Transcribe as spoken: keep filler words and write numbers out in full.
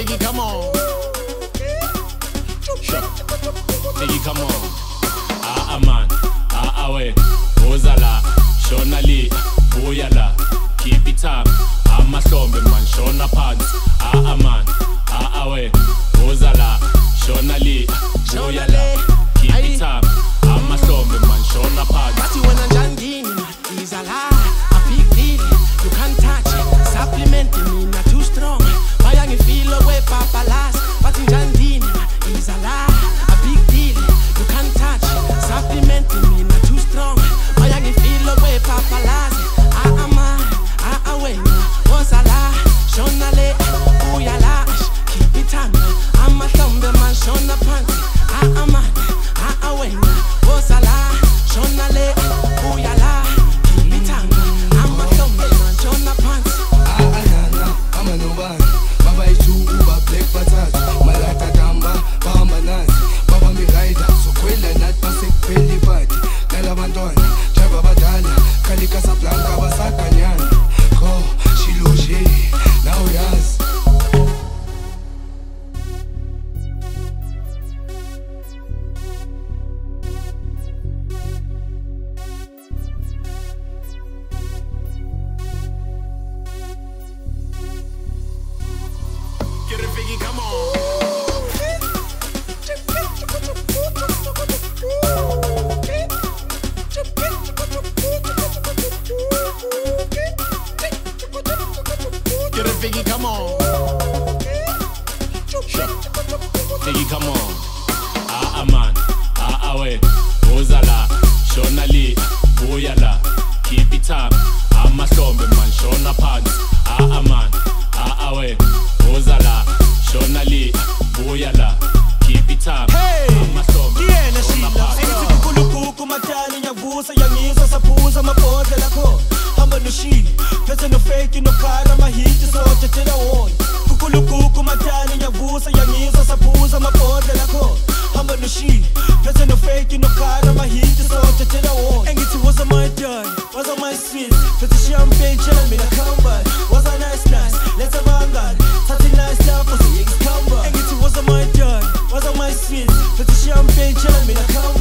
Figgy, come on. Sure. Figgy, come on. Ah, ah, man. Ah, ah, we. Ozala. Shonali. Boyala. Keep it up. I'm a slumber man. Shona pants. Ah, ah, man. Ah, ah, we. Ozala. Shonali. Boyala. Keep it up. I'm a slumber man. Shona pants. But you when I'm jangini, is a lie. A big deal. You can't touch it. Supplementing me, not too strong. Why you feel away, Papa last? But in jangini, is a lie. A big deal. You can't touch it. Supplementing me, not too strong. Why you feel away, Papa last? Ah, ah, man. Ah, ah, when. Was a lie. Shonale. Boyala. Keep it on. I'm a thumb, the man. Shona pants. Ah, ah, man. Ah, ah, when. Was a lie. Shonale. Boyala. Keep it on. I'm a thumb, the man. Shona pants. Ah, ah, nah, nah. I'm a no man. Baba is too uber, black patat. Malata tamba, bamba nasi. Baba mi rider, so kwela nat pasek peli party. Kala bandona, driver badala. Kali Casablanca, basakanyana. Ko, shiloje, now yas. Get it, Figgy, come on. Get it, Figgy, come on. Sure. Figgy, come on. Ah, ah, man. Ah, ah, we. Ozala. Shonali. Boyala. Keep it up. I'm a slumber man. Shona pants. Ah, ah, man. Ah, ah, we. Ozala. Shonali. Boyala. Keep it up. Hey, I'm a slumber. Diana Shona Sheila. pants. Engithi kukulukuku matali nyavusa yangizo saphuza mabhodle lakho. Hamba noshi, phethe no fake no kara mahiti so tetela wona. Kukulukuku matali nyavusa yangizo saphuza mabhodle lakho. Hamba noshi, phethe no fake no kara mahiti so tetela wona. Engithi was my done, was my sweet. Phethe champagne chela mina come by. Was a nice nice, let's have a gun. Something nice stuff for the come by. Engithi was my done, was my sweet. Phethe champagne chela mina come